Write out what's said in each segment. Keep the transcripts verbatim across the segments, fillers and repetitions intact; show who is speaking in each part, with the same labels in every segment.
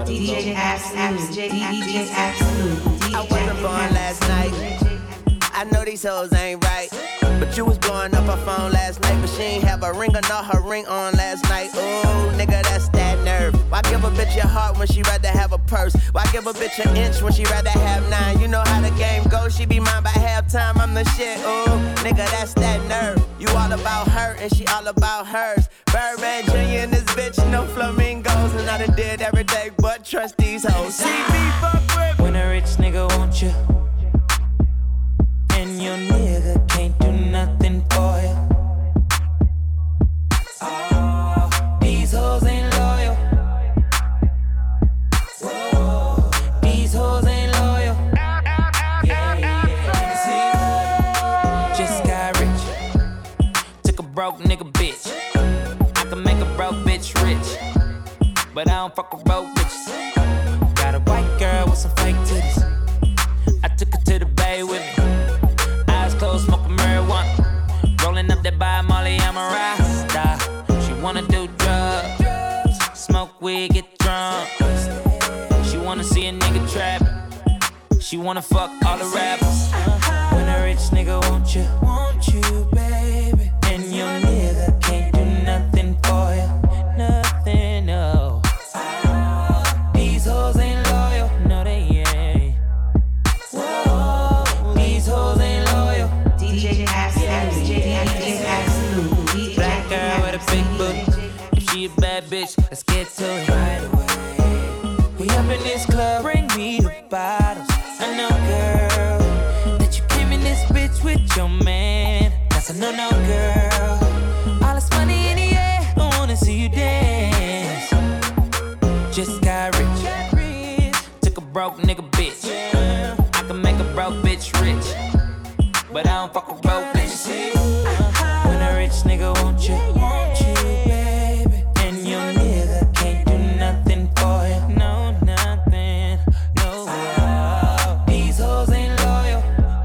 Speaker 1: D J Absolute, D J Absolute.
Speaker 2: I wasn't born last night. I know these hoes ain't right. But you was blowing up her phone last night. But she ain't have a ring or not her ring on last night. Ooh, nigga, that's that nerve. Why give a bitch your heart when she rather have a purse? Why give a bitch an inch when she rather have nine? You know how the game goes, she be mine by halftime. I'm the shit, ooh, nigga, that's that nerve. You all about her and she all about hers. Birdman Junior and this bitch, no flamingos. And I done did every day but trust these hoes. See me fuck with.
Speaker 3: When a rich nigga want you and your nigga can't do nothing for you. Oh, these hoes ain't loyal. Whoa, these hoes ain't loyal. Yeah, yeah. See, just got rich. Took a broke nigga bitch. I can make a broke bitch rich, but I don't fuck with broke bitches. Got a white girl with some fake titties. I took her to the bay with me. Eyes closed, smoking marijuana. Rolling up that by Molly, I'm a rasta. She wanna do drugs, smoke weed, get drunk. She wanna see a nigga trap. She wanna fuck all the rappers. When a rich nigga want you, want you, baby, and your nigga can't do nothing for you, nothing, no. These hoes ain't loyal, no they ain't. Whoa, these hoes ain't loyal.
Speaker 1: D J Absolute, D J Absolute.
Speaker 3: Black girl with a big booty. If she a bad bitch, let's get to it right away. We up in this club, bring me the bottles. I know, girl, that you came in this bitch with your man. That's a no-no, girl. All this money in the air, I wanna see you dance. Just got rich. Took a broke nigga bitch. I can make a broke bitch rich, but I don't fuck with broke bitches. When a rich nigga want you, want you, baby, and your nigga can't do nothing for you, no, nothing, no. These hoes ain't loyal,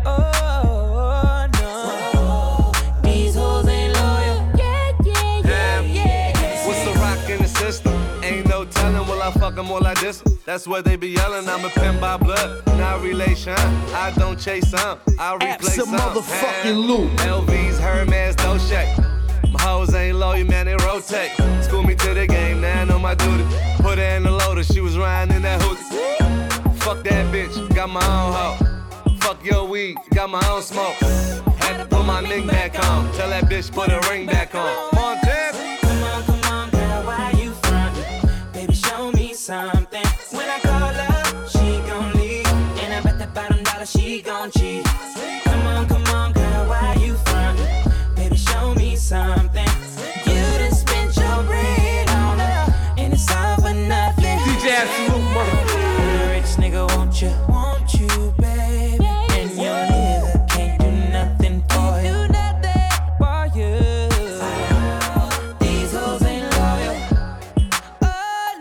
Speaker 3: oh, no. These hoes ain't loyal, yeah, yeah, yeah, yeah, yeah.
Speaker 4: What's the rock in the system? Ain't no telling, will I fuck them or like this? That's what they be yelling, I'm a pimp by blood, not relation. I don't chase some, I replace some.
Speaker 5: motherfucking loop.
Speaker 4: L V's, Hermes, no shake. My hoes ain't loyal, man, they rotate. School me to the game, now I know my duty. Put her in the loader, she was riding in that hoodie. Fuck that bitch, got my own hoe. Fuck your weed, got my own smoke. Had to put my ring back on, tell that bitch put her ring back on. Montana.
Speaker 3: Come on, come on, girl, why you frontin'? Baby, show me something. When I call her, she gon' leave, and I bet that bottom dollar she gon' cheat. Come on, come on, girl, why you frontin'? Baby, show me something. You done spent your bread on her, and it's all for nothing.
Speaker 5: D J Absolute, motherfucker.
Speaker 3: When a rich nigga want you, want you, baby, and your nigga can't do nothing for you. For you. These hoes ain't loyal. Oh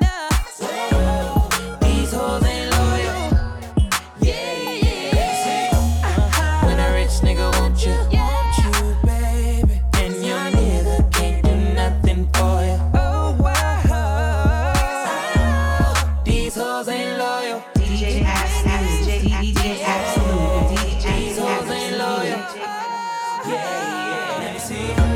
Speaker 3: no. These hoes ain't loyal. Yeah, yeah. When a rich nigga want you, want you, baby, and your nigga can't do nothing for you. Oh wow. These hoes ain't loyal.
Speaker 1: D J Absolute, D J Absolute, D J
Speaker 3: These hoes ain't loyal. Yeah, yeah. Let me see.